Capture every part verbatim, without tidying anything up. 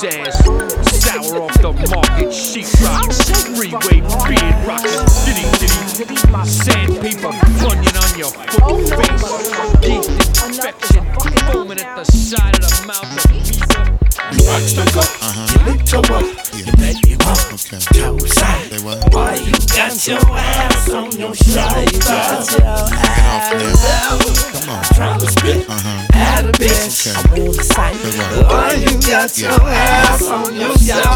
ass. Sour off the market, sheetrock. Freeway beard rockin', diddy diddy. Sandpaper bunion on your full face. Yeast infection, foaming at the side of the mouth. You asked to go, uh-huh. You lick to work, yeah. You bet you won't. Okay. Say what? Why you got your ass on your shoulder? Get off there. Come on. Trying to spit uh-huh. At a bitch. Okay. I'm on the side. Why you got yeah. your ass on your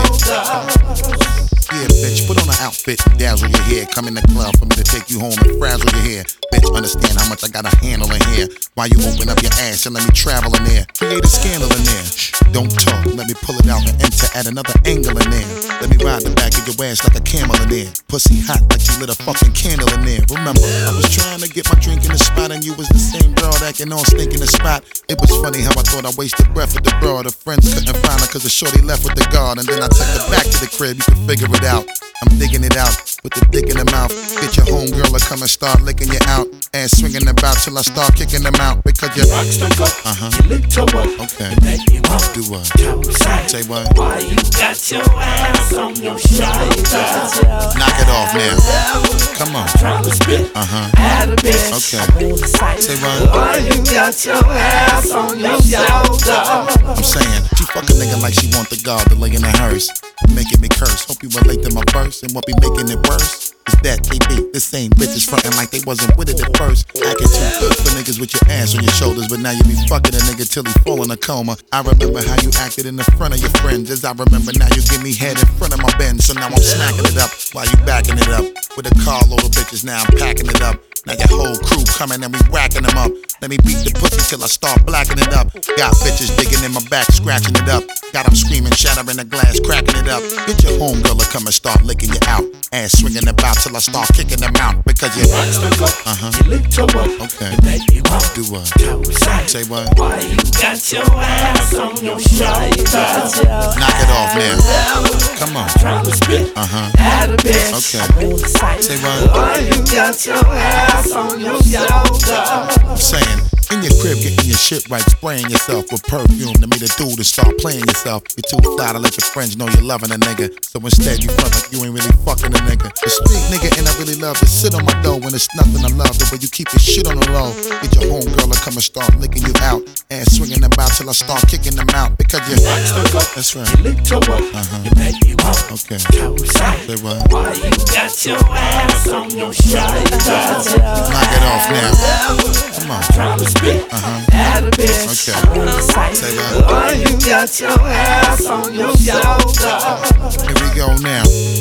shoulder? Yeah, bitch, put on an outfit, dazzle your hair. Come in the club for me to take you home and frazzle your hair. Bitch, understand how much I gotta handle in here. While you open up your ass and let me travel in there. Create a scandal in there. Shh, don't talk, let me pull it out and enter at another angle in there. Let me ride the back of your ass like a camel in there. Pussy hot like you lit a fucking candle in there. Remember, I was trying to get my drink in the spot and you was the same girl acting all stinking the spot. It was funny how I thought I wasted breath with the broad. The friends couldn't find her cause the shorty left with the guard. And then I took her back to the crib, you can figure it out. I'm digging it out with the dick in the mouth. Get your homegirl to come and start licking you out. Ass swinging about till I start kicking them out. Because you're rocks to go, uh-huh. You lick to work, okay. You bet you won't. Do what? Say what? Why you got your ass on your shoulder? Knock it off now. Come on. Trying to spit uh-huh. At a bitch. Okay. Say what? Why you got your ass on your shoulder? I'm saying, she fuck a nigga like she want the God to lay in the hearse. Making me curse. Hope you relate to my verse and what be making it worse. Is that K B, the same bitches frontin' like they wasn't with it at first. Acting too good for niggas with your ass on your shoulders, but now you be fucking a nigga till he fall in a coma. I remember how you acted in the front of your friends, as I remember now you give me head in front of my Benz. So now I'm smacking it up while you backing it up. With a carload of bitches, now I'm packing it up. Now your whole crew coming and we racking them up. Let me beat the pussy till I start blacking it up. Got bitches digging in my back, scratching it up. Got them screaming, shattering the glass, cracking it up. Get your homegirl to come and start licking you out. Ass swinging about till I start kicking them out. Because you uh-huh. You lick to work, okay. You bet you won't. Do what? Say what? Why you got your ass on your shoulder? Knock it off now. Come on. Trying to spit uh-huh. At a bitch. Okay. Say what? Why you got your ass on your shoulder? I'm saying, in your crib, getting your shit right, spraying yourself with perfume to meet a dude to start playing yourself. You're too fly to let your friends know you're loving a nigga. So instead, you front like you ain't really fucking a nigga. The street nigga, and I really love to sit on my dough when it's nothing I love. The way you keep your shit on the low. Get your homegirl to come and start licking you out. Ass swinging about till I start kicking them out. Because you're that's right. You lick to work, uh-huh. You bet you won't. Okay. Say what? Why you got your ass on your shoulder? Knock it off now. Come on. Trying to spit uh-huh. At a bitch. Okay. Say what? Why you got your ass on your shoulder? Here we go now.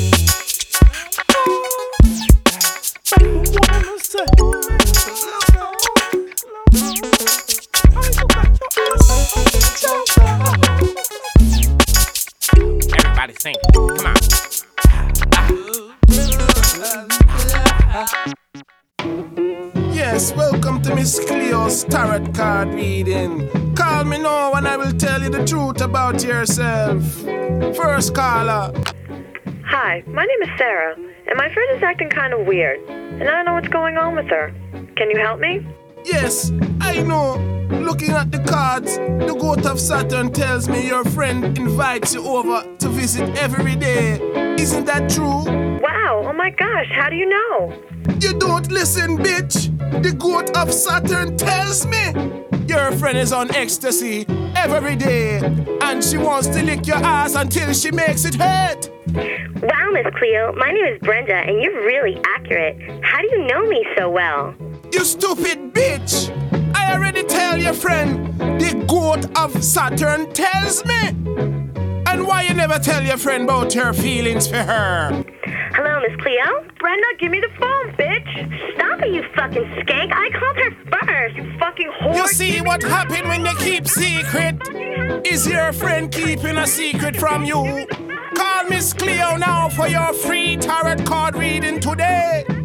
Everybody sing. Come on. Yes, welcome to Miss Cleo's tarot card reading. Call me now and I will tell you the truth about yourself. First caller. Hi, my name is Sarah, and my friend is acting kind of weird, and I don't know what's going on with her. Can you help me? Yes, I know. Looking at the cards, the goat of Saturn tells me your friend invites you over to visit every day. Isn't that true? Wow, oh my gosh, how do you know? You don't listen, bitch. The goat of Saturn tells me your friend is on ecstasy every day, and she wants to lick your ass until she makes it hurt. Wow, Miss Cleo, my name is Brenda, and you're really accurate. How do you know me so well? You stupid bitch! I already tell your friend, the goat of Saturn tells me. And why you never tell your friend about your feelings for her? Hello, Miss Cleo? Brenda, give me the phone, bitch. Stop it, you fucking skank. I called her first, you fucking whore. You see what happened when you keep secret? Is your friend keeping a secret from you? Call Miss Cleo now for your free tarot card reading today.